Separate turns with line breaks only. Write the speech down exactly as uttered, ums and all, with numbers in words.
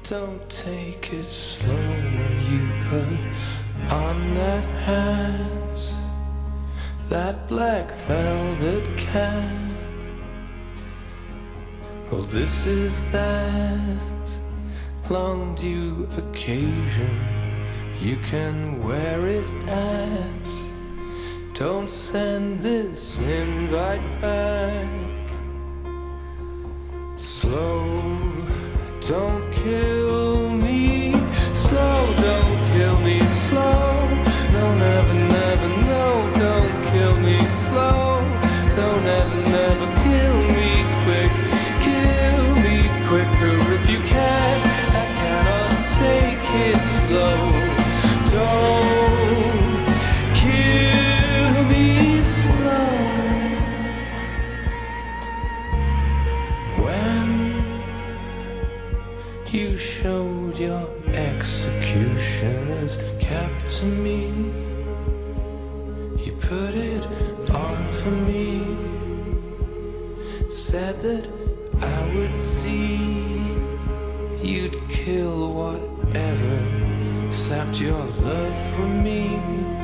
Don't take it slow when you put on that hat, that black velvet cap. Well, this is that long due occasion. You can wear it at. Don't send this invite back. Slow, don't kill me. Slow, don't kill me. Slow, no, never, never, no, don't kill me. Slow, no, never, never kill me. Quick, kill me quicker if you can. I cannot take it slow. Don't kill me slow. When you showed your executioner's cap to me, you put it on for me, said that I would see you'd kill whatever except your love for me.